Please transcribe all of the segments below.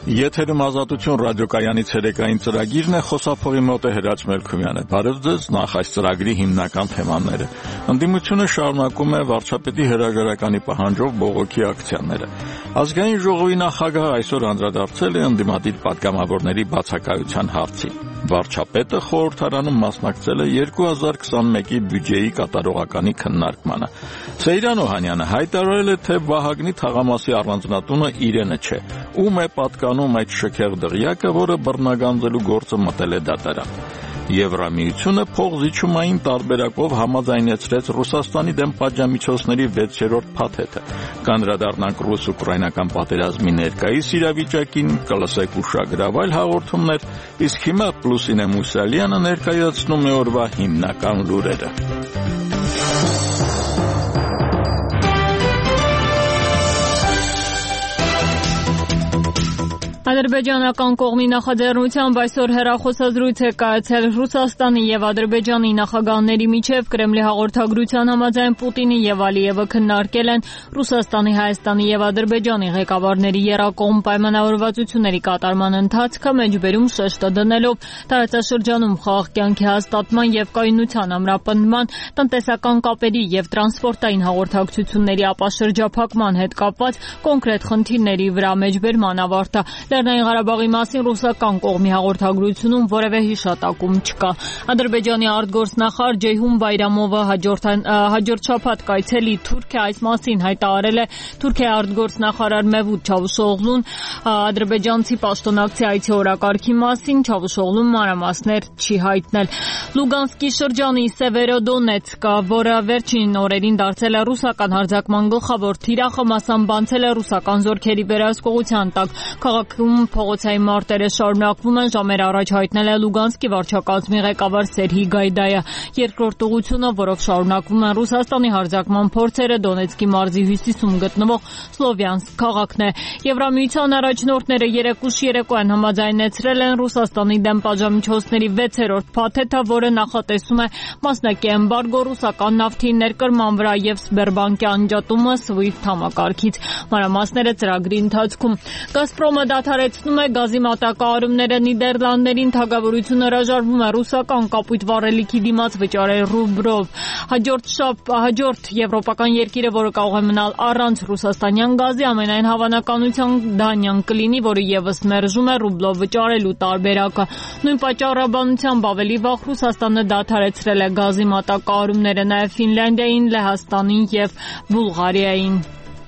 Եթերում ազատություն ռադիոկայանի ցերեկային ծրագիրն է, խոսափողի մոտ է Հրաչ Մելքումյանը։ Բարև ձեզ, նախ այս ծրագրի հիմնական թեմաները։ Ընդդիմությունը շարունակում է վարչապետի հրաժարականի պահանջով բողոքի ակցիաները։ Ազգային ժողովի նախագահը այսօր անդրադարձել է ընդդիմադիր պատգամավորների բացակայության հարցին։ Վարչապետը խորհրդարանում մասնակցել է 2021-ի բյուջեի կատարողականի քննարկմանը։ Սեյրան Օհանյանը հայտարարել է, թե Վահագնի թաղամասի առանձնատունը իրենը չէ, ում է պատկանում այդ շքեղ դղյակը, որը բռնագանձելու գործը մտել է դատարան։ Եվրամիությունը փողզիջումային տարբերակով համաձայնեցրեց Ռուսաստանի դեմ պատժամիջոցների 6-րդ փաթեթը։ Կանդրադառնանք ռուս-ուկրաինական պատերազմի ներկայիս իրավիճակին, կլսեք ուշագրավ այլ հաղորդումներ, իսկ հիմա Լուսինե Մուսալյանը ներկայացնում է օրվա հիմնական լուրերը։ Ադրբեջանական կողմի նախաձեռնությամբ այսօր հեռախոսազրույց է կայացել Ռուսաստանի եւ Ադրբեջանի նախագահների միջև։ Կրեմլի հաղորդագրության համաձայն Պուտինի եւ Ալիևը քննարկել են Ռուսաստանի, Հայաստանի եւ Ադրբեջանի ղեկավարների եռակողմ պայմանավորվածությունների կատարման ընթացքը, մեջբերում շեշտը դնելով տարածաշրջանում խաղաղ կյանքի հաստատման եւ կայունության ամրապնդման, տնտեսական կապերի եւ տրանսպորտային հաղորդակցությունների ապաշրջափակման հետ կապված կոնկրետ խնդիրների վրա մեջբերման ավարտը։ Լեռնային Ղարաբաղի մասին ռուսական կողմի հաղորդագրությունում որևէ հիշատակում չկա։ Ադրբեջանի արտգործնախարար Ջեյհուն Բայրամովը հաջորդ շաբաթ կայցելի Թուրքիա, այս մասին հայտարարել է Թուրքիայի արտգործնախարար Մեվլութ Չավուշօղլուն ադրբեջանցի պաշտոնակցի այցի օրակարգի մասին Չավուշօղլուն մանրամասներ չի հայտնել։ Լուգանսկի շրջանի Սևերոդոնեցկը, որը վերջին օրերին դարձել է ռուսական հարձակման գլխավոր թիրախը, մասամբ անցել է ռուսական զորքերի վերահսկողության տակ։ Քաղաքում փողոցային մարտերը շարունակվում են, ժամեր առաջ հայտնել է Լուգանսկի վարչակազմի ղեկավար Սերհի Գայդայը։ Երկրորդ ուղղությունը, որով շարունակվում են Ռուսաստանի հարձակման փորձերը, Դոնեցկի մարզի հյուսիսում գտնվող Սլովյանսկ քաղաքն է։ Եվրամիության առաջնորդները երեկ ուշ երեկոյան համաձայնեցրել են Ռուսաստանի դեմ պատժամիջոցների 6-րդ փաթեթը, որը նախատեսում է մասնակի էմբարգո ռուսական նավթի ներկրման վրա եւ Սբերբանկի անջատումը SWIFT համակարգից։ Մանրամասները ծրագրի ընթացքում։ Գազպրոմը դադարեցնում է գազի մատակարարումները Նիդերլանդներին, թագավորությունը հրաժարվում է ռուսական կապույտ վառելիքի դիմաց վճարել ռուբլով։ Հաջորդ եվրոպական երկիրը, որը կարող է մնալ առանց ռուսաստանյան գազի, ամենայն հավանականությամբ Դանիան կլինի, որը եւս մերժում է ռուբլով վճարելու տարբերակը։ Նույն պատճառաբանությամբ ավելի վաղ Ռուսաստանը դադարեցրել է գազի մատակարարումները նաեւ Ֆինլանդիային, Լեհաստանին եւ Բուլղարիային։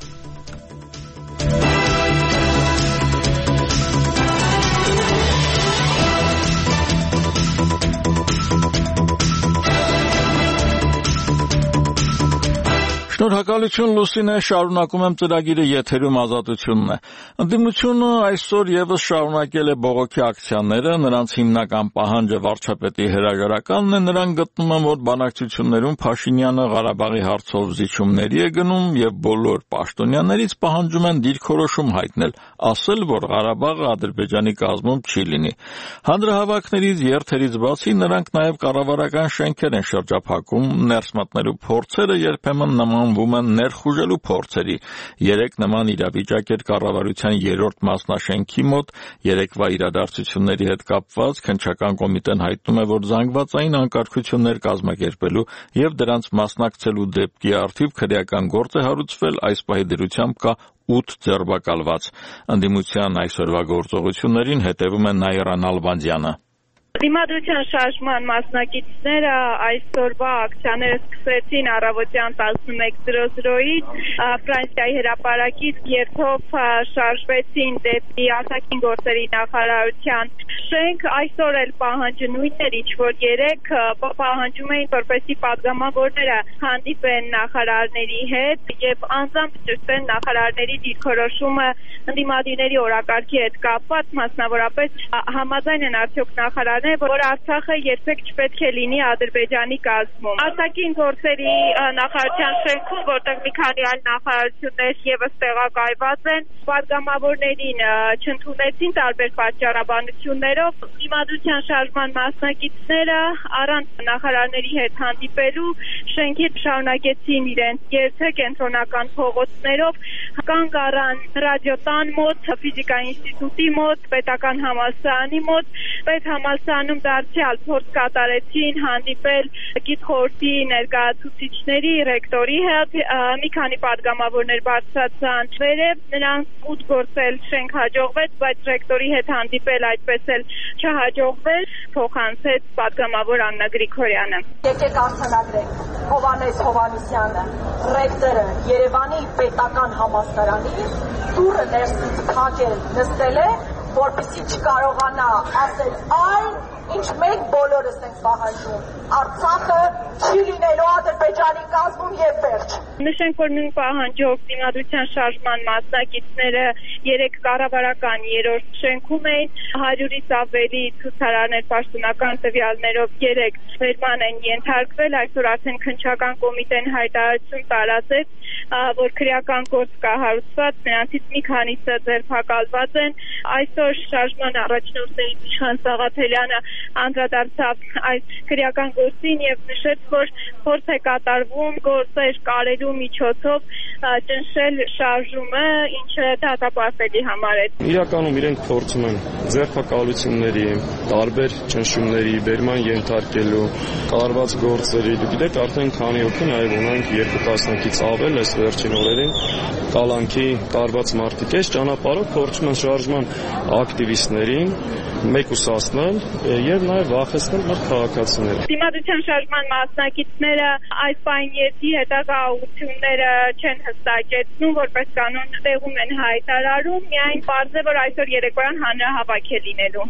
Շնորհակալություն Լուսինե, շարունակում եմ ծրագիրը, եթերում ազատությունն է։ Ընդդիմությունը այսօր եւս շարունակել է բողոքի ակցիաները, նրանց հիմնական պահանջը վարչապետի հրաժարականն է, նրանք գտնում են, որ բանակցություններում Փաշինյանը Ղարաբաղի հարցով զիջումների է գնում եւ բոլոր պաշտոնյաներից պահանջում են դիրքորոշում հայտնել, ասել, որ Ղարաբաղը Ադրբեջանի կազմում չի լինի։ Հանրահավաքներից, երթերից բացի նրանք նաեւ կառավարական շենքեր են շրջափակում, ներս մտնելու փորձերը երբեմն նմանվում են ներխուժելու փորձերի։ Երեք նման իրավիճակ էր կառավարության 3-րդ մասնաշենքի մոտ, երեկվա իրադարձությունների հետ կապված քննչական կոմիտեն հայտնում է, որ զանգվածային անկարգություններ կազմակերպելու եւ դրանց մասնակցելու դեպքի առթիվ քրեական գործ է հարուցվել, այս պահի դրությամբ կա 8 ձերբակալված։ Ընդդիմության այսօրվա գործողություններին հետևում է Նաիրա Նալբանդյանը։ Դիմադրության շարժման մասնակիցները այսօրվա ակցիաները սկսեցին առավոտյան 11:00-ից Ֆրանսիայի հրապարակից երթով շարժվեցին դեպի արտաքին գործերի նախարարության շենք։ Այսօր էլ պահանջը նույնն էր, ինչ որ երեք պահանջում էին, որպեսզի պատգամավորները հանդիպեն նախարարների հետ եւ անձամբ ճշտեն նախարարների դիրքորոշումը ընդդիմադիրների օրակարգի հետ կապված, մասնավորապես համաձայն են արդյոք նախարարները է, որ Արցախը երբեք չպետք է լինի Ադրբեջանի կազմում։ Արտաքին գործերի նախարարության շենքում, որտեղ մի քանի այլ նախարարություններ եւս տեղակայված են, պատգամավորներին չընդունեցին տարբեր պատճառաբանություններով։ Դիմադրության շարժման մասնակիցները առանց նախարարների հետ հանդիպելու շենքի շարունակեցին իրենց երթը կենտրոնական փողոցներով, կանգ առան ռադիոտան մոտ, ֆիզիկայի ինստիտուտի մոտ, պետական համալսարանի մոտ, պետհամալսարանում դարձյալ փորձ կատարեցին հանդիպել գիտխորհրդի ներկայացուցիչների, ռեկտորի հետ, մի քանի պատգամավորներ բարձրացան վերև, նրանց կուտ գործել շենք հաջողվեց, բայց ռեկտորի հետ հանդիպել այդպես էլ չհաջողվեց, փոխանցեց պատգամավոր Աննա Գրիգորյանը։ Եկեք արձանագրենք Հովհաննես Հովհաննիսյանը, ռեկտորը Երևանի պետական համալսարանի դուռը ներսից քաջել նստել է, որպեսզի չկարողանա ասել այն, ինչ մենք բոլորս ենք պահանջում։ Արցախը չի լինելու Ադրբեջանի կազմում եւ վերջ։ Նշենք, որ նույն պահանջով դիմադրության շարժման մասնակիցները 3 կառավարական երրորդ շենքում էին, 100-ից ավելի ցուցարարներ պաշտոնական տվյալներով 3 վերման են ենթարկվել, այսօր արդեն քննչական կոմիտեն հայտարարություն տարածեց, որ քրեական գործ կա հարուցված, նրանցից մի քանիսը ձերբակալված են։ Այսօր շարժման առաջնորդներից Իշխան Սաղաթելյանը անդրադարձավ այս քրեական գործին եւ նշեց, որ փորձ է կատարվում գործեր կարելու միջոցով ճնշել շարժումը, ինչը դատապարտելի համարեց։ Իրականում իրենք փորձում են ձերբակալությունների, տարբեր ճնշումների, բերման ենթարկելու, կատարված գործերի, գիտեք, արդեն քանի օքի նաեւ ունենք 2 տասնյակից ավել այս վերջին օրերին կալանքի տարված մարդիկ այս ճանապարհով փորձում են շարժման ակտիվիստներին մեկուսացնել եւ նաեւ վախեցնել մեր քաղաքացիները։ Դիմադրության շարժման մասնակիցները այս պայմանների հետագայությունները չեն հստակեցնում, որպես կանոն տեղում են հայտարարում, միայն պարզ է, որ այսօր երեկոյան հանրահավաք է լինելու։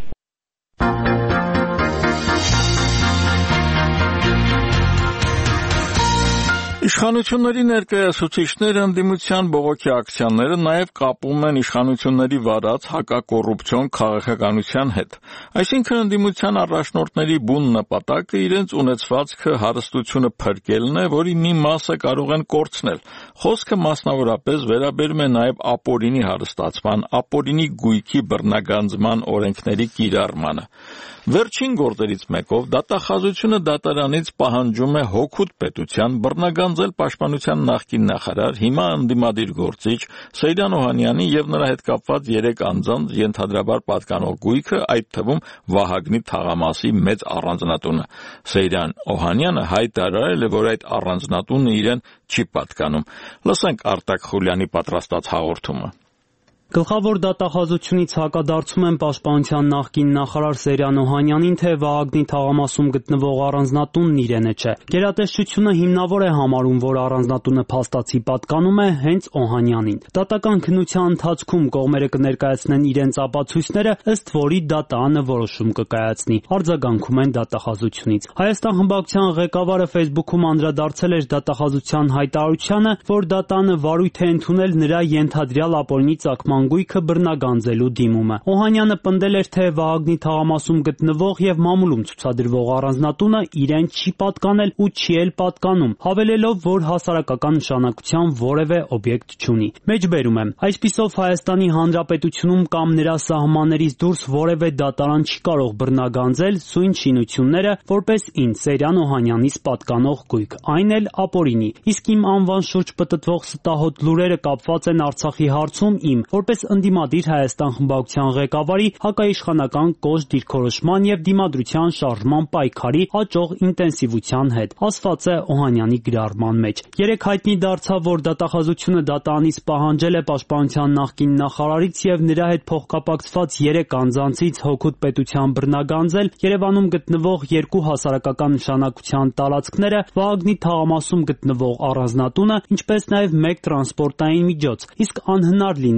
Իշխանությունների ներկայացուցիչները ընդդիմության բողոքի ակցիաները նաև կապում են իշխանությունների վարած հակակոռուպցիոն քաղաքականության հետ։ Այսինքն ընդդիմության առաջնորդների բուն նպատակը իրենց ունեցվածքը հարստությունը փրկելն է, որի մի մասը կարող են կորցնել։ Խոսքը մասնավորապես վերաբերում է նաև ապօրինի հարստացման, ապօրինի գույքի բռնագանձման օրենքների կիրառմանը։ Վերջին գործերից մեկով դատախազությունը դատարանից պահանջում է հօգուտ պետության բռնագանձել պաշտպանության նախկին նախարար, հիմա ընդդիմադիր գործիչ Սեյրան Օհանյանի եւ նրա հետ կապված 3 անձանց ենթադրաբար պատկանող գույքը, այդ թվում Վահագնի թաղամասի մեծ առանձնատունը։ Սեյրան Օհանյանը հայտարարել է, որ այդ առանձնատունը իրեն չի պատկանում։ Լսենք Արտակ Խուլյանի պատրաստած հաղորդումը։ Գլխավոր դատախազությունից հակադարձում են պաշտպանության նախկին նախարար Սեյրան Օհանյանին, թե Վահագնի թաղամասում գտնվող առանձնատունն իրենը չէ։ Գերատեսչությունը հիմնավոր է համարում, որ առանձնատունը փաստացի պատկանում է հենց Օհանյանին։ Դատական քննության ընթացքում կողմերը կներկայացնեն իրենց ապացույցները, ըստ որի դատարանը որոշում կկայացնի։ Արձագանքում են դատախազությունից։ Հայաստան խմբակցության ղեկավարը Facebook-ում անդրադարձել էր դատախազության հայտարարությանը, որ դատարանը վարույթ է ընդունել նրա ենթադրյալ ապօրինի ծագման գույքը բռնագանձելու դիմումը։ Օհանյանը պնդել էր, թե Վահագնի թաղամասում գտնվող եւ մամուլում ցուցադրվող առանձնատունը իրեն չի պատկանել ու չի էլ պատկանում, հավելելով, որ հասարակական նշանակության որևէ օբյեկտ չունի։ Մեջբերում եմ, այսպիսով Հայաստանի Հանրապետությունում կամ նրա սահմաններից դուրս որևէ դատարան չի կարող բռնագանձել սույն շինությունները որպես ինձ Սեյրան Օհանյանից պատկանող գույք, այն էլ ապօրինի։ Իսկ իմ անվան շուրջ պտտվող ստահոդ լուրերը կապված են Արցախի հարցում իմ որպես ընդդիմադիր Հայաստան խմբակցության ղեկավարի հակաիշխանական կոշտ դիրքորոշման եւ դիմադրության շարժման պայքարի աճող ինտենսիվության հետ, ասված է Օհանյանի գրառման մեջ։ Երեք հայտնի դարձավ, որ դատախազությունը դատարանից պահանջել է պաշտպանության նախկին նախարարից եւ նրա հետ փոխկապակցված 3 անձանցից հօգուտ պետության բռնագանձել Երևանում գտնվող 2 հասարակական նշանակության տարածքները, Վահագնի թաղամասում գտնվող առանձնատունը, ինչպես նաեւ 1 տրանսպորտային միջոց, իսկ անհնար լինելու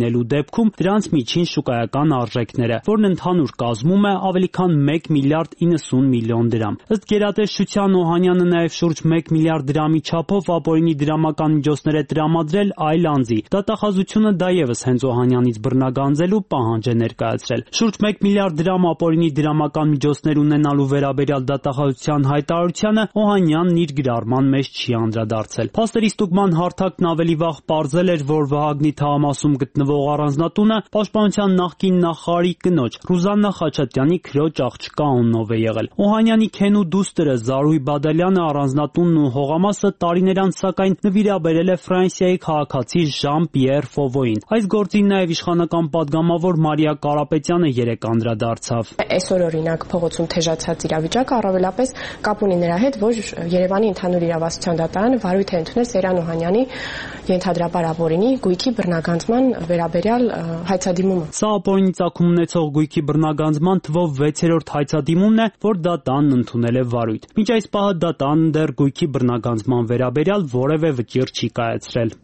դեպքում դրանց միջին շուկայական արժեքները, որն ընդհանուր կազմում է ավելի քան 1 միլիարդ 90 միլիոն դրամ։ Ըստ գերատեսչության Օհանյանը նաև շուրջ 1 միլիարդ դրամի չափով ապօրինի դրամական միջոցներ է տրամադրել այլ անձի։ Դատախազությունը դա ևս հենց Օհանյանից բռնագանձելու պահանջ է ներկայացրել։ Շուրջ 1 միլիարդ դրամ ապօրինի դրամական միջոցներ ունենալու վերաբերյալ դատախազության հայտարարությանը Օհանյանն իր գրառման մեջ չի անդրադարձել։ Փաստերի ստուգման հարթակն ավելի վաղ պարզել էր, որ Վահագնի թաղամասում գտնվող առանձնատունը պաշտպանության նախկին նախարարի կնոջ Ռուզաննա Խաչատյանի քրոջ աղջկա անունով է եղել։ Օհանյանի քենու դուստր Զարուհի Բադալյանը առանձնատունն ու հողամասը տարիներ անց սակայն նվիրաբերել է Ֆրանսիայի քաղաքացի Ժան-Պիեր Ֆովոյին։ Այս գործին նաև իշխանական падգամավոր Մարիա Կարապետյանը երեկ անդրադարձավ։ Այսօր օրինակ փողոցում թեժացած իրավիճակը առավելապես կապ ունի նրա հետ, որ Երևանի ընդհանուր իրավասության դատարանը վարույթ է ընդունել Սերյան Օհանյանի ենթադրաբար ապօրինի գույքի բռնագանձման վերաբերյալ հայցադիմումը։ Սա ապօրինի ծագում ունեցող գույքի բռնագանձման թվով 6-րդ հայցադիմումն է, որ դատարանն ընդունել է վարույթ։ Մինչ այս պահը դատարանն դեռ գույքի բռնագանձման վերաբերյալ որևէ վճիռ չի կայացրել։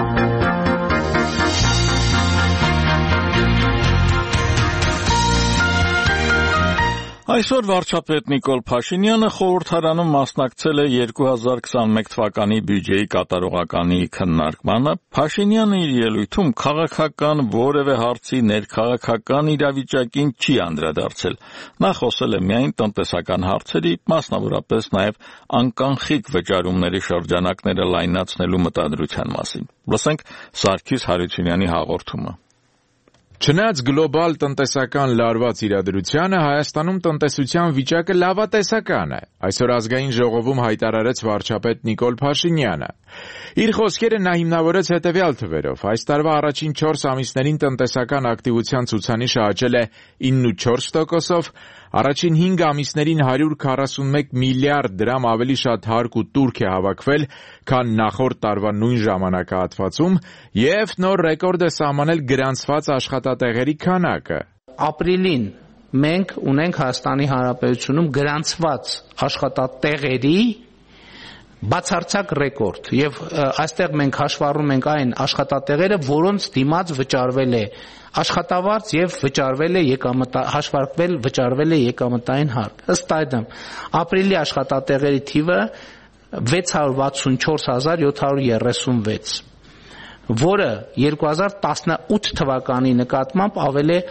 Այսօր վարչապետ Նիկոլ Փաշինյանը խորհրդարանում մասնակցել է 2021 թվականի բյուջեի կատարողականի քննարկմանը։ Փաշինյանը իր ելույթում քաղաքական որևէ հարցի ներքաղաքական իրավիճակին չի անդրադարձել։ Նա խոսել է միայն տնտեսական հարցերի, մասնավորապես նաև անկանխիկ վճարումների շրջանակները լայնացնելու մտադրության մասին։ Լսենք Սարգիս Հարությունյանի հաղորդումը։ Չնայած գլոբալ տնտեսական լարված իրադրությանը Հայաստանում տնտեսության վիճակը լավատեսական է, այսօր ազգային ժողովում հայտարարեց վարչապետ Նիկոլ Փաշինյանը։ Իր խոսքերը նա հիմնավորեց հետևյալ թվերով. այս տարվա առաջին 4 ամիսներին տնտեսական ակտիվության ցուցանիշը աճել է 9.4%-ով, առաջին 5 ամիսներին 141 միլիարդ դրամ ավելի շատ հարկ ու տուրք է հավաքվել, քան նախորդ տարվա նույն ժամանակահատվածում, եւ նոր ռեկորդ է սահմանել գրանցված աշխատատեղերի քանակը։ Ապրիլին մենք ունենք Հայաստանի Հանրապետությունում գրանցված աշխատատեղերի բացարձակ ռեկորդ եւ այստեղ մենք հաշվառում ենք այն աշխատատեղերը, որոնց դիմաց վճարվել է աշխատավարձ եւ վճարվել է վճարվել է եկամտային հարկ։ Ըստ այդմ ապրիլի աշխատատեղերի թիվը 664736, որը 2018 թվականի նկատմամբ ավել է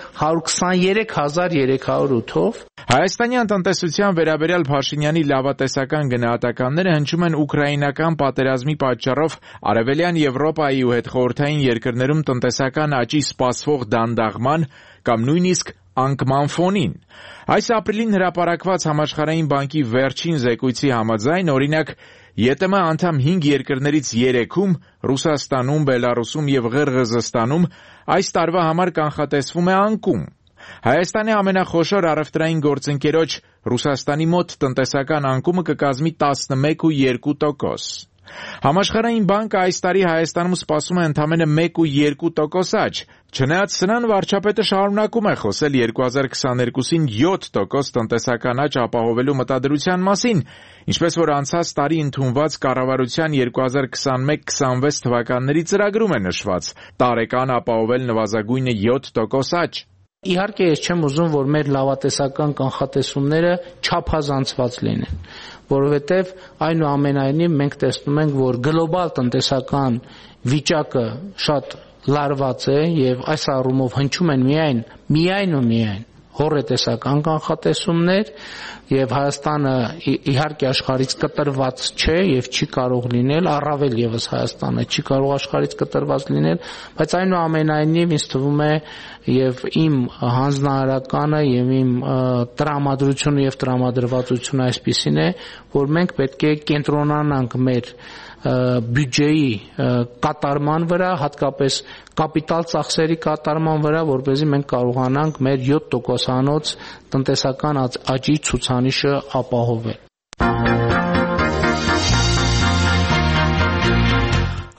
123308-ով։ Հայաստանյան տնտեսության վերաբերյալ Փաշինյանի լավատեսական գնահատականները հնչում են ուկրաինական պատերազմի պատճառով Արևելյան Եվրոպայի ու հետխորհրդային երկրներում տնտեսական աճի սպասվող դանդաղման կամ նույնիսկ անկման ֆոնին։ Այս ապրիլին հրապարակված Համաշխարհային բանկի վերջին զեկույցի համաձայն, օրինակ, ԵՏՄ անդամ 5 երկրներից 3-ում՝ Ռուսաստանում, Բելարուսում եւ Ղրղըզստանում այս տարվա համար կանխատեսվում է անկում։ Հայաստանի ամենախոշոր առևտրային գործընկերոջ Ռուսաստանի մոտ տնտեսական անկումը կկազմի 11.2%։ Համաշխարհային բանկը այս տարի Հայաստանում սպասում է ընդամենը 1.2% աճ։ Չնայած սրան, վարչապետը շարունակում է խոսել 2022-ին 7% տնտեսական աճ ապահովելու մտադրության մասին, ինչպես որ անցած տարի ընդունված կառավարության 2021-26 թվականների ծրագրում է նշված, տարեկան ապահովել նվազագույնը 7% աճ։ Իհարկե ես չեմ ուզում, որ մեր լավատեսական կանխատեսումները չափազանցված լինեն, որովհետև այնուամենայնիվ մենք տեսնում ենք, որ գլոբալ տնտեսական վիճակը շատ լարված է եւ այս առումով հնչում են միայն հոռետեսական կանխատեսումներ եւ Հայաստանը իհարկե աշխարհից կտրված չէ եւ չի կարող լինել, առավել եւս Հայաստանը չի կարող աշխարհից կտրված լինել, բայց այնուամենայնիվ ինձ թվում է եւ իմ հանձնարարականը եւ իմ տրամադրությունը եւ տրամադրվածությունը այսպիսին է, որ մենք պետք է կենտրոնանանք մեր բյուջեի կատարման վրա, հատկապես կապիտալ ծախսերի կատարման վրա, որպեսզի մենք կարողանանք մեր 7%-անոց տնտեսական աճի ցուցանիշը ապահովել։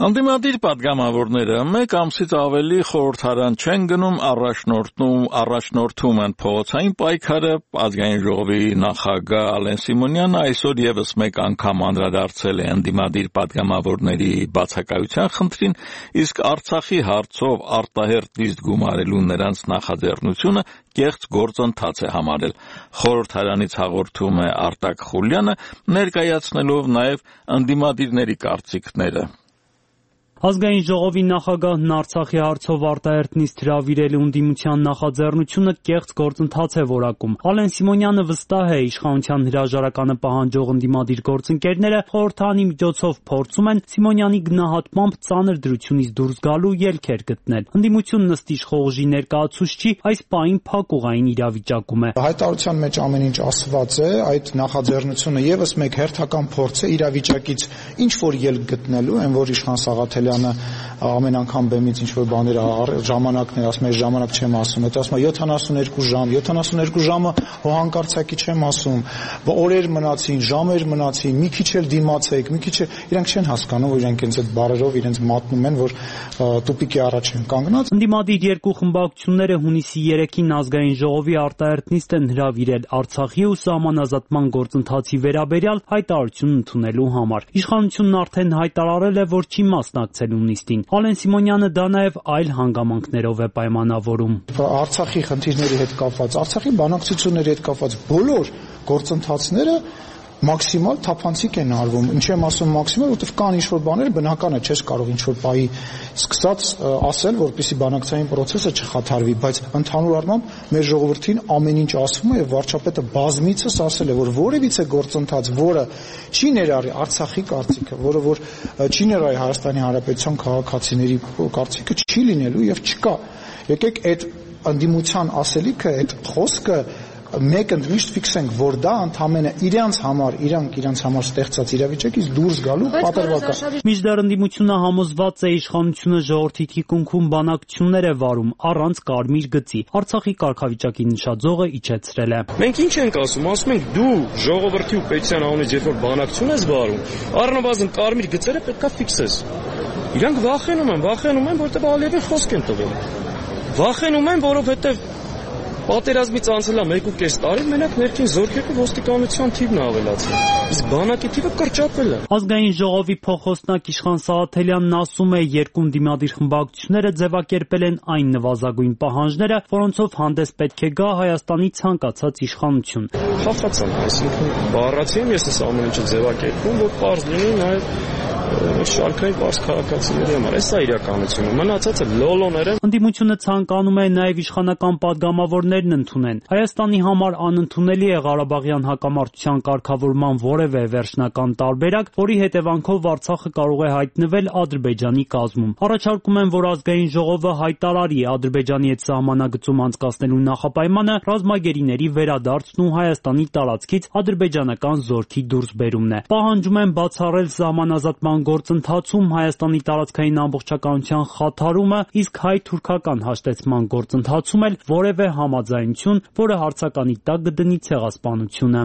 Անդիմադիր պատգամավորները մեկ ամսից ավելի խորհրդարան չեն գնում, առաջնորդում են փողոցային պայքարը։ Ազգային ժողովի նախագահ Ալեն Սիմոնյանը այսօր եւս մեկ անգամ անդրադարձել է անդիմադիր պատգամավորների բացակայության խնդրին, իսկ Արցախի հարցով արտահերտ դիստ գումարելու նրանց նախաձեռնությունը կեղծ գործընթաց է համարել։ Խորհրդարանից հաղորդում է Արտակ Խուլյանը, ներկայացնելով նաև անդիմադիրների կարծիքները։ Ազգային ժողովի նախագահն Արցախի հարցով արտահերտ նիստ հրավիրելու ընդդիմության նախաձեռնությունը կեղծ գործընթաց է որակում։ Ալեն Սիմոնյանը վստահ է, իշխանության հրաժարականը պահանջող ընդդիմադիր գործընկերները խորհրդարանի միջոցով փորձում են Սիմոնյանի գնահատմամբ ծանր դրությունից դուրս գալու ելքեր գտնել։ Ընդդիմությունն ըստ իշխողժի ներկայացուցչի այս պահին փակուղային իրավիճակում է։ Հայտարարության մեջ ամեն ինչ ասված է, այդ նախաձեռնությունը եւս մեկ հերթական փորձ է իրավիճակից ինչ որ ելք գտնելու, այն որ իշխան Սաղաթելյանը ամեն անգամ բեմից ինչ-որ բաներ ժամանակներ ասում է, ժամանակ չեմ ասում, հետո ասում է 72 ժամը հոհանկարծակի չեմ ասում, օրեր մնացին, ժամեր մնացին, մի քիչ էլ դիմացեք, մի քիչ իրանք չեն հասկանում, որ իրանք ինձ այդ բարերով իրենց մատնում են, որ տուպիկի առաջ են կանգնած։ Ընդդիմադիր երկու խմբակցությունները հունիսի 3-ին ազգային ժողովի արտահերտ նիստ են հրավիրել Արցախի ու սահմանազատման գործընթացի վերաբերյալ հայտարարություն ընդունելու համար։ Իշխանությունն արդեն հայտարարել է, որ չի մասնակցելու նիստին։ Ալեն Սիմոնյանը դա նաև այլ հանգամանքներով է պայմանավորում։ Արցախի խնդիրների հետ կապված, Արցախի բանակցությունների հետ կապված բոլոր գործընթացները մաքսիմալ թափանցիկ են արվում։ Ինչ եմ ասում մաքսիմալ, որովհետև կան ինչ-որ բաներ, բնական է, չես կարող ինչ-որ բայի սկսած ասել, որպեսզի բանակցային process-ը չխաթարվի, բայց ընդհանուր առմամբ մեր ժողովրդին ամեն ինչ ասվում է եւ վարչապետը բազմիցս ասել է, որ որևիցե գործընթաց, որը չի ներառի Արցախի կարծիքը, որը որ չի ներառի Հայաստանի Հանրապետության քաղաքացիների կարծիքը, չի լինելու եւ չկա։ Եկեք այդ ընդդիմության ասելիքը, այդ խոսքը մեկ ընդմիշտ ֆիքսենք, որ դա ընդհանրապես իրանք համար ստեղծած իրավիճակից դուրս գալու պատրվական։ Մինչդեռ ընդդիմությունը համոզված է իշխանությունը ժողովրդի թիկունքում բանակցություններ է վարում առանց կարմիր գծի։ Արցախի կարգավիճակի նշաձողը իջեցրել է։ Մենք ինչ ենք ասում ենք դու ժողովրդի ու պետության անունից երբ որ բանակցություն ես վարում, առնվազն կարմիր գծերը պետքա ֆիքսես։ Իրանք վախենում են, որտեղ Ալիևին խոսք են տվել։ Վախենում են, որովհետև պատերազմից անցել է 1.5 տարի, մենակ ներքին զորքերու ոստիկանության թիվն է ավելացել։ Իսկ բանակի թիվը կրճատվել է։ Ազգային ժողովի փոխոստնակ Իշխան Սաղաթելյանն ասում է, երկու ընդդիմադիր խմբակցությունները ձևակերպել են այն նվազագույն պահանջները, որոնցով հանդես պետք է գա Հայաստանի ցանկացած իշխանություն։ Խախացան, այսինքն բառացի եմ ես այս ամեն ինչը ձևակերպում, որ պարզ լինի նաև շարքային պարզ քաղաքացիների համար։ Այս է իրականությունը, մնացածը լոլոներ են։ Ընդդիմությունը ցանկանում է նաև իշխանական պատգամավորներն ընդունեն։ Հայաստանի համար անընդունելի է Ղարաբաղյան հակամարտության կարգավորման որևէ վերջնական տարբերակ, որի հետևանքով Արցախը կարող է հայտնվել Ադրբեջանի կազմում։ Առաջարկում են, որ ազգային ժողովը հայտարարի Ադրբեջանի հետ սահմանագծում անցկացնելու նախապայմանը ռազմագերիների վերադարձն ու Հայաստանի տարածքից ադրբեջանական զորքի դուրսբերումն է։ Պահանջում են բացառել սահմանազատման գործընթացում Հայաստանի տարածքային ամբողջականության խաթարումը, իսկ հայ-թուրքական հաշտեցման գործընթացում էլ որևէ համաձայնություն, որը հարցականի տակ կդնի ցեղասպանությունը։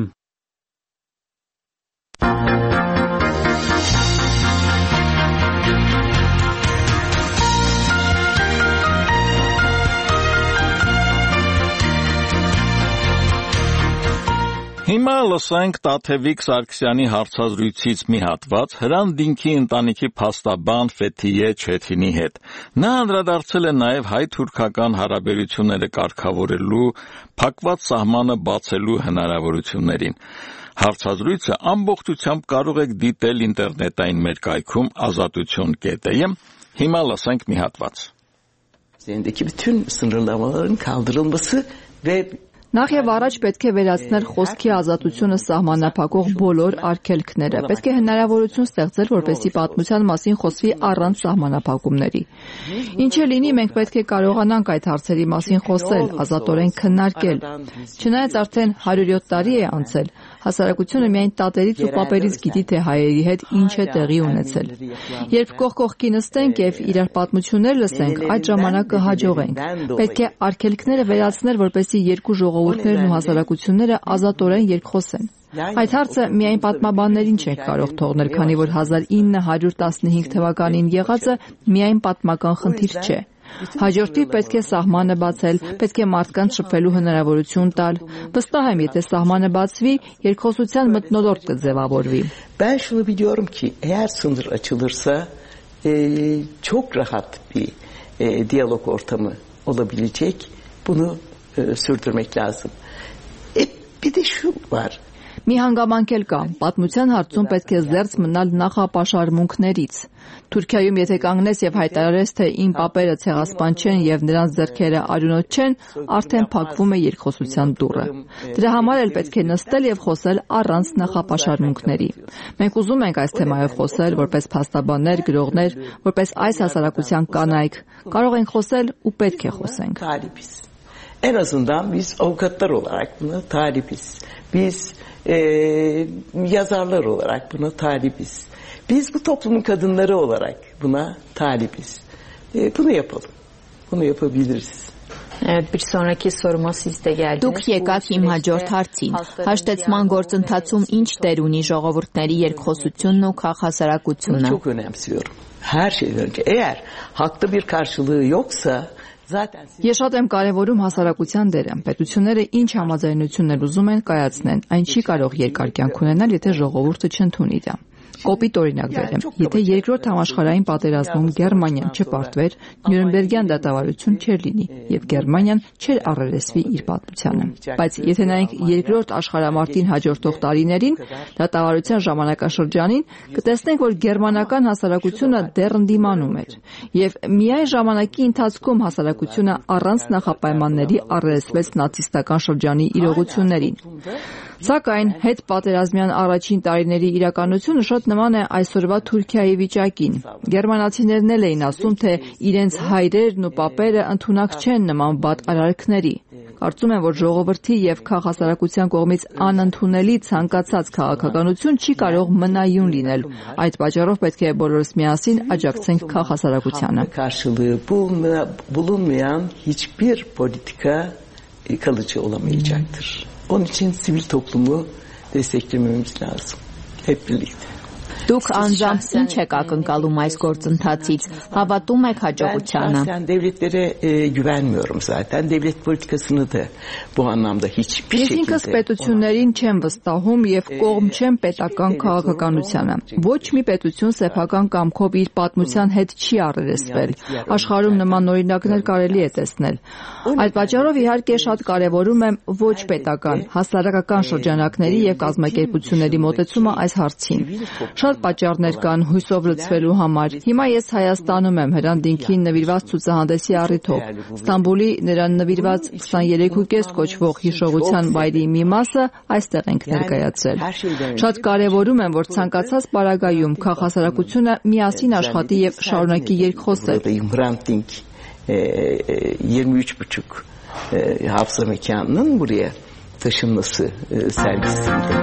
Հիմա լսենք Տաթևիկ Սարգսյանի հարցազրույցից մի հատված Հրանտ-Դինքի ընտանիքի փաստաբան Ֆեթիե Չեթինի հետ։ Նա անդրադարձել է նաև հայ-թուրքական հարաբերությունները կարգավորելու, փակված սահմանը բացելու հնարավորություններին։ Հարցազրույցը ամբողջությամբ կարող եք դիտել ինտերնետային մեր կայքում azatutun.am։ Հիմա լսենք մի հատված։ Üzerindeki bütün sınırlamaların kaldırılması ve Նախ եւ առաջ պետք է վերացնել խոսքի ազատությունը սահմանափակող բոլոր արգելքները։ Պետք է հնարավորություն ստեղծել, որպեսզի պատմության մասին խոսվի առանց սահմանափակումների։ Ինչ էլ լինի, մենք պետք է կարողանանք այդ հարցերի մասին խոսել, ազատորեն քննարկել։ Չնայած արդեն 107 տարի է անցել, հասարակությունը միայն տատերից ու պապերից գիտի, թե հայերի հետ ինչ է տեղի ունեցել։ Երբ կողք-կողքի նստենք եւ իրար պատմություններ լսենք, այդ ժամանակ կհաջողենք։ Պետք է արգելքները վերացնել, որպեսզի երկու ժողովուրդներն ու հասարակությունները ազատորեն երկխոսեն։ Այդ հարցը միայն պատմաբաններին չէ կարող թողնել, քանի որ 1915 թվականին եղածը միայն պատմական խնդիր չէ։ Հաջորդիվ պետք է սահմանը բացել, պետք է մարդկանց շփվելու հնարավորություն տալ։ Վստահ եմ, եթե սահմանը բացվի, երկխոսության մթնոլորտ կձևավորվի։ Ben şunu biliyorum ki eğer sınır açılırsa çok rahat bir diyalog ortamı olabilecek. Bunu sürdürmek lazım. Bir de şu var. Մի հանգամանք էլ կա, պատմության հարցում պետք է զերծ մնալ նախապաշարմունքներից։ Թուրքիայում եթե կանգնես եւ հայտարարես, թե իմ պապերը ցեղասպան չեն եւ նրանց ձեռքերը արյունոտ չեն, արդեն փակվում է երկխոսության դուռը։ Դրա համար էլ պետք է նստել եւ խոսել առանց նախապաշարմունքների։ Մենք ուզում ենք այս թեմայով խոսել որպես փաստաբաններ, գրողներ, որպես այս հասարակության կանայք։ Կարող ենք խոսել ու պետք է խոսենք։ En azından biz avukatlar olarak buna talibiz. Biz yazarlar olarak buna talibiz. Biz bu toplumun kadınları olarak buna talibiz. Bunu yapalım. Bunu yapabiliriz. Evet, bir sonraki soruma siz de geldiniz. Դուք եկաք իմ հաջորդ հարցին։ Հաշտեցման գործընթացում ինչ դեր ունի ժողովուրդների երկխոսությունն ու քաղաքասարակությունը։ Çok önemsiyorum. Her şeyden önce. Eğer haklı bir karşılığı yoksa Ես շատ եմ կարևորում հասարակության դերը։ Պետությունները ինչ համաձայնություններ ուզում են կայացնեն, այն չի կարող երկար կյանք ունենալ, եթե ժողովուրդը չընդունի դա։ Կոպիտ օրինակ բերեմ, եթե երկրորդ համաշխարհային պատերազմում Գերմանիան չպարտվեր, Նյուրնբերգյան դատավարություն չէր լինի, եւ Գերմանիան չէր առերեսվի իր պատմությանը։ Բայց եթե նայենք երկրորդ աշխարհամարտին հաջորդող տարիներին, դատավարության ժամանակաշրջանին, կտեսնենք, որ գերմանական հասարակությունը դեռ ընդդիմանում էր, եւ միայն ժամանակի ընթացքում հասարակությունը առանց նախապայմանների առերեսվեց նացիստական շրջանի իրողություններին։ Սակայն հետ պատերազմյան առաջին տարիների իրականությունը շատ նման է այսօրվա Թուրքիայի վիճակին։ Գերմանացիներն էլ էին ասում, թե իրենց հայրերն ու պապերը ընդունակ չեն նման վատ արարքների։ Կարծում եմ, որ ժողովրդի եւ քաղաքասարակության կողմից անընդունելի ցանկացած քաղաքականություն չի կարող մնայուն լինել։ Այդ պատճառով պետք է բոլորս միասին աջակցենք քաղաքասարակությանը։ Karşılığı bulunmayan hiçbir politika kalıcı olamayacaktır. Onun için sivil toplumu desteklememiz lazım. Hep birlikte. Դուք անձամբ ինչ եք ակնկալում այս գործընթացից, հավատում եք հաջողությանը։ Ben devletlere güvenmiyorum zaten. Devlet politikasını da bu anlamda hiçbir şekilde. Ես ինքս պետություններին չեմ վստահում եւ կողմ չեմ պետական քաղաքականությանը։ Ոչ մի պետություն սեփական կամքով իր պատմության հետ չի առերեսվել։ Աշխարհում նման օրինակներ կարելի է տեսնել։ Այդ պատճառով իհարկե շատ կարևորում եմ ոչ պետական, հասարակական շրջանակների եւ կազմակերպությունների մոտեցումը այս հարցին։ Շատ պատճառներ կան հույսով լցվելու համար։ Հիմա ես Հայաստանում եմ Հրանտ-Ինքին նվիրված ցուցահանդեսի առիթով։ Ստամբուլի նրան նվիրված 23.5 կոչվող հիշողության վայրի մի մասը այստեղ ենք ներկայացրել։ Շատ կարևորում եմ, որ ցանկացած պարագայում քաղաքասարակությունը միասին աշխատի եւ շարունակի երկխոսել։ 23.5 hafıza mekanının buraya taşınması sergisinde.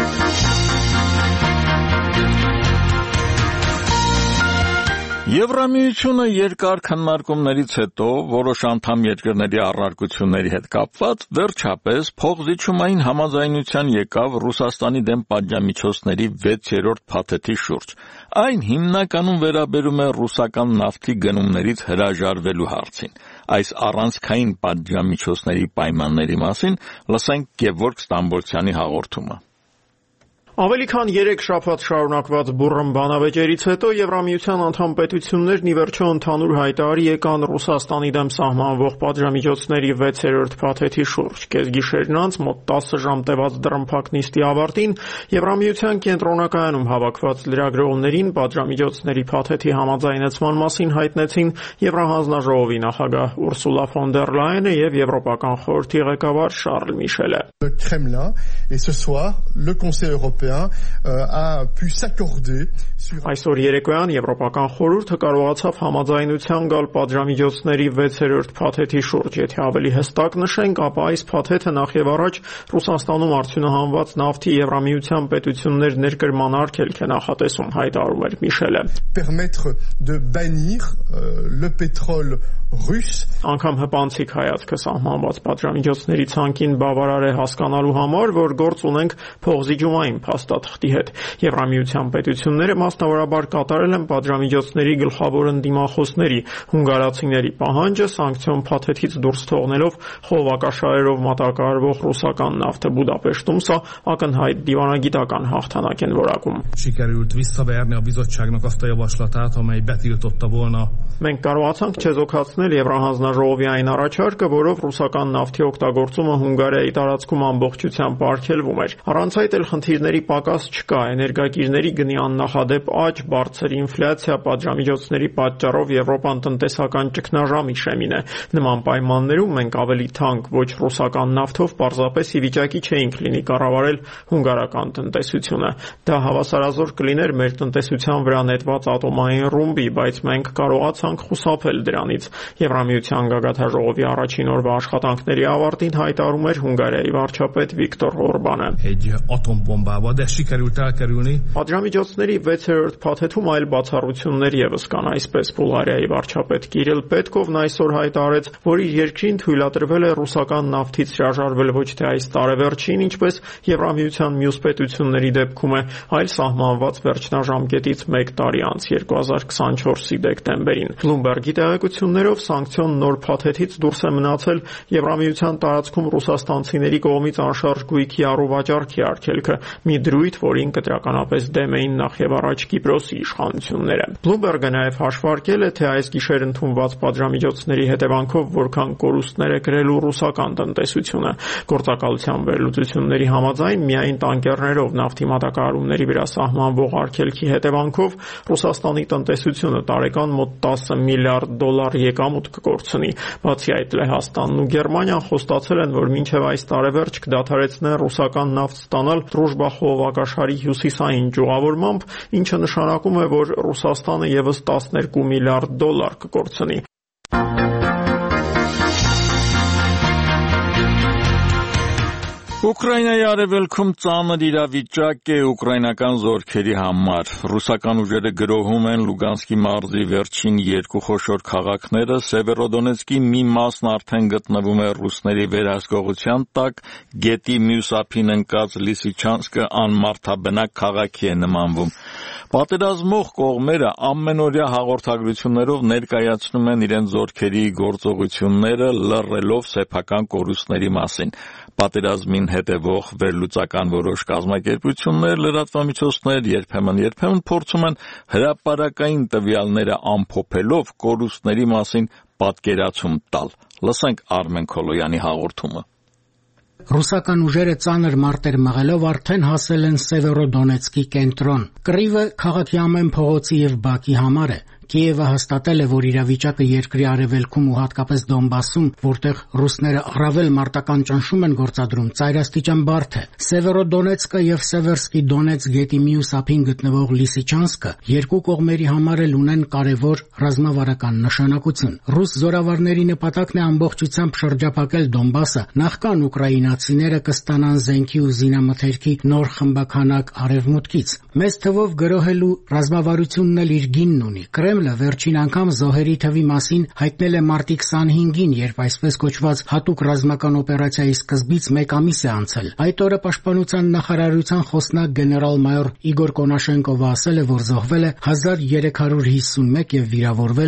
Եվրամիությունը երկար քննարկումներից հետո որոշ անդամ երկրների առարկությունների հետ կապված վերջապես փոխզիջումային համաձայնության եկավ Ռուսաստանի դեմ պատժամիջոցների 6-րդ փաթեթի շուրջ։ Այն հիմնականում վերաբերում է ռուսական նավթի գնումներից հրաժարվելու հարցին։ Այս առանցքային պատժամիջոցների պայմանների մասին լսենք Գևորգ Ստամբոլցյանի հաղորդումը։ Ավելի քան 3 շաբաթ շարունակված բուռն բանավեճերից հետո Եվրամիության անդամ պետություններն ի վերջո ընդհանուր հայտարարի եկան Ռուսաստանի դեմ սահմանվող պատժամիջոցների 6-րդ փաթեթի շուրջ։ Կեսգիշերն անց մոտ 10 ժամ տևած դռնփակ նիստի ավարտին Եվրամիության կենտրոնակայանում հավաքված լրագրողներին պատժամիջոցների փաթեթի համաձայնեցման մասին հայտնեցին Եվրահանձնաժողովի նախագահ Ուրսուլա ֆոն դեր Լայենը եւ Եվրոպական խորհրդի ղեկավար Շարլ Միշելը։ européen a pu s'accorder sur Այսօր երեկոյան Եվրոպական խորհուրդը կարողացավ համաձայնության գալ պատժամիջոցների 6-րդ փաթեթի շուրջ։ Եթե ավելի հստակ նշենք, ապա այս փաթեթը նախ եւ առաջ Ռուսաստանում արդյունահանված նավթի Եվրամիության պետություններ ներկրման արգելք է նախատեսում, հայտարարում էր Միշելը։ Permettre de bannir le pétrole russe Անկամ հպանցիկ հայացքը սահմանված պատժամիջոցների ցանկին բավարար է հասկանալու համար, որ գործ ունենք փողզիջումային փաստաթղթի հետ։ Եվրամիության պետությունները մասնավորաբար կատարել են պատժամիջոցների գլխավոր ընդդիմախոսների հունգարացիների պահանջը սանկցիոն փաթեթից դուրս թողնելով խողովակաշարերով մատակարարվող ռուսական նավթը Բուդապեշտում, սա ակնհայտ դիվանագիտական հաղթանակ են որակում։ Մենք կարողացանք չեզոքացնել Եվրահանձնաժողովի այն առաջարկը, որով ռուսական նավթի օգտագործումը Հունգարիայի տարածքում ամբողջությամբ արգելվում էր։ Առանց այդ էլ խնդիրների պակաս չկա, էներգակիրների գնի աննախադեպ աճ, բարձր ինֆլյացիա, պատժամիջոցների պատճառով Եվրոպան տնտեսական ճգնաժամի շեմին է։ Նման պայմաններում մենք ավելի թանկ, ոչ ռուսական նավթով պարզապես ի վիճակի չէինք լինի կառավարել հունգարական տնտեսությունը։ Դա հավասարազոր կլիներ մեր տնտեսության վրա նետված ատոմային ռումբի, բայց մենք կարողացանք խուսափել դրանից։ Եվրամիության գագաթաժողովի առաջին օրվա աշխատանքների ավարտին հայտարարում էր Հունգարիայի վարչապետ Վիկտոր Օրբանը։ Պատժամիջոցների 6-րդ փաթեթում այլ բացառություններ ևս կան, այսպես Բուլղարիայի վարչապետ Կիրիլ Պետկովն այսօր հայտարարեց, որ իր երկրին թույլատրվել է ռուսական նավթից հրաժարվել ոչ թե այս տարեվերջին, ինչպես Եվրամիության մյուս պետությունների դեպքում է, այլ սահմանված վերջնաժամկետից 1 տարի անց 2024-ի դեկտեմբերին։ Bloomberg-ի տեղեկություններով սանկցիոն նոր փաթեթից դուրս է մնացել Եվրամիության տարածքում ռուսաստանցիների կողմից անշարժ գույքի առուվաճառքի արգելքը, մի դրույթ, որին կտրականապես դեմ էին նախ եւ առաջ Կիպրոսի իշխանությունները։ Bloomberg-ը նաեւ հաշվարկել է, թե այս գիշեր ընդունված պատժամիջոցների հետևանքով որքան կորուստներ է կրելու ռուսական տնտեսությունը։ Գործակալության վերլուծությունների համաձայն միայն տանկերներով նավթի մատակարարումների վրա սահմանվող արգելքի հետևանքով Ռուսաստանի տնտեսությունը տարեկան մոտ $10 միլիարդ եկամուտ կկորցնի։ Բացի այդ, Լեհաստանն ու Գերմանիան խոստացել են, որ մինչև այս տարեվերջ կդադարեցնեն ռուսական նավթ ստանալ Դրուժբա խողովակաշարի հյուսիսային ճյուղավորմամբ, ինչը նշանակում է, որ Ռուսաստանը ևս $12 միլիարդ կկորցնի։ Ուկրաինայի արևելքում ծանր իրավիճակ է ուկրաինական զորքերի համար։ Ռուսական ուժերը գրոհում են Լուգանսկի մարզի վերջին 2 խոշոր քաղաքները, Սևերոդոնեցկի մի մասն արդեն գտնվում է ռուսների վերահսկողության տակ, գետի մյուս ափին ընկած Լիսիչանսկը անմարդաբնակ քաղաքի է նմանվում։ Պատերազմող կողմերը ամենօրյա հաղորդագրություններով ներկայացնում են իրենց զորքերի գործողությունները, լռելով սեփական կորուստների մասին։ Պատերազմին հետևող վերլուծական որոշ կազմակերպություններ, լրատվամիջոցներ երբեմն փորձում են հրապարակային տվյալները ամփոփելով կորուստների մասին պատկերացում տալ։ Լսենք Արմեն Քոլոյանի հաղորդումը։ Ռուսական ուժերը ծանր մարտեր մղելով արդեն հասել են Սևերոդոնեցկի կենտրոն։ Կռիվը քաղաքի ամեն փողոցի եւ բակի համար է։ Կիևը հաստատել է, որ իրավիճակը երկրի արևելքում ու հատկապես Դոնբասում, որտեղ ռուսները առավել մարտական ճնշում են գործադրում, ծայրաստիճան բարդ է։ Սևերոդոնեցկը եւ Սևերսկի Դոնեցկ գետի մյուս ափին գտնվող Լիսիչանսկը երկու կողմերի համար էլ ունեն կարևոր ռազմավարական նշանակություն։ Ռուս զորավարների նպատակն է ամբողջությամբ շրջափակել Դոնբասը, նախքան ուկրաինացիները կստանան զենքի ու զինամթերքի նոր խմբականակ արևմուտքից։ Մեծ թվով գրոհելու ռազմավարությունն էլ իր գինն ունի։ Կրեմլը վերջին անգամ զոհերի թվի մասին հայտնել է մարտի 25-ին, երբ այսպես կոչված հատուկ ռազմական օպերացիայի սկզբից 1 ամիս է անցել։ Այդ օրը Պաշտպանության նախարարության խոսնակ գեներալ-մայոր Իգոր Կոնաշենկովը ասել է, որ զոհվել է 1351 եւ վիրավորվել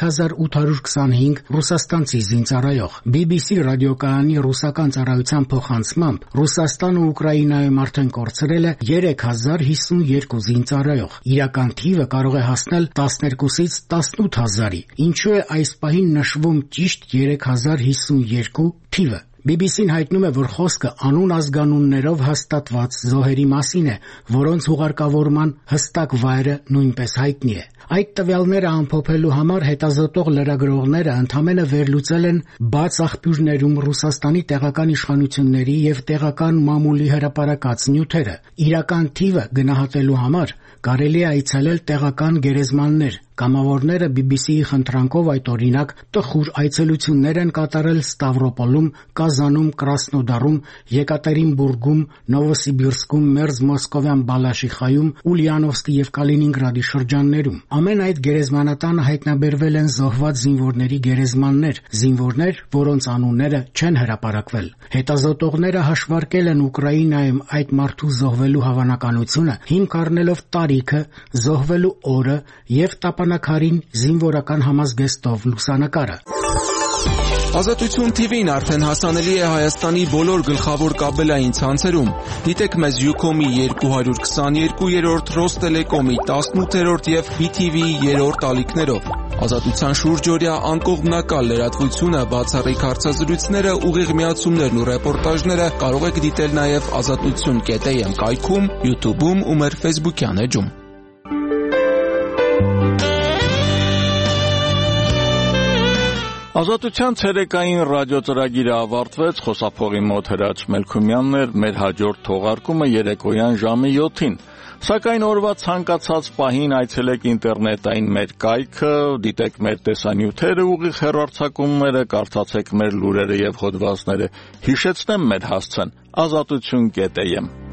3825 ռուսաստանցի զինծառայող։ BBC ռադիոկայանի ռուսական ծառայության փոխանցմամբ Ռուսաստանը Ուկրաինայում արդեն կորցրել է 3052 զինծառայող։ Իրական թիվը կարող է հասնել 12-ից 18000-ի, ինչու է այս պահին նշվում ճիշտ 3052 թիվը։ BBC-ն հայտնում է, որ խոսքը անուն ազգանուններով հաստատված զոհերի մասին է, որոնց ուղարկավորման հստակ վայրը նույնպես հայտնի է։ Այդ տվյալները ամփոփելու համար հետազոտող լրագրողները ընդամենը վերլուծել են բաց աղբյուրներում Ռուսաստանի տեղական իշխանությունների եւ տեղական մամուլի հրապարակած նյութերը։ Իրական թիվը գնահատելու համար կարելի է այցելել տեղական գերեզմաններ։ Կամավորները BBC-ի խնդրանքով այդ օրինակ տխուր այցելություններ են կատարել Ստավրոպոլում, Կազանում, Կրասնոդարում, Եկատերինբուրգում, Նովոսիբիրսկում, Մերձ Մոսկովյան Բալաշիխայում, Ուլիանովսկի եւ Կալինինգրադի շրջաններում։ Ամեն այդ գերեզմանատանը հայտնաբերվել են զոհված զինվորների գերեզմաններ, զինվորներ, որոնց անունները չեն հրապարակվել։ Հետազոտողները հաշվարկել են Ուկրաինայում այդ մարդու զոհվելու հավանականությունը, հիմք առնելով տարիքը, զոհվելու օրը եւ տապանակարին զինվորական համազգեստով լուսանկարը։ Ազատություն TV-ն արդեն հասանելի է Հայաստանի բոլոր գլխավոր կաբելային ցանցերում։ Դիտեք մեզ Ucom-ի 222-րդ, Ռոստելեկոմի 18-րդ եւ BTV-ի 3-րդ ալիքներով։ Ազատության շուրջօրյա անկողմնակալ լրատվությունը, բացառիկ հարցազրույցները, ուղիղ միացումներն ու ռեպորտաժները կարող եք դիտել նաեւ azatutsun.am կայքում, YouTube-ում ու մեր Facebook-յան էջում։ Ազատության ցերեկային ռադիոծրագիրը ավարտվեց, խոսափողի մոտ Հրաչ Մելքումյանն էր, մեր հաջորդ թողարկումը երեկոյան ժամը 7-ին։ Սակայն օրվա ցանկացած պահին այցելեք ինտերնետային մեր կայքը, դիտեք մեր տեսանյութերը, ուղիղ հեռարձակումները, կարդացեք մեր լուրերը եւ հոդվածները։ Հիշեցնեմ մեր հասցեն azatutsun.am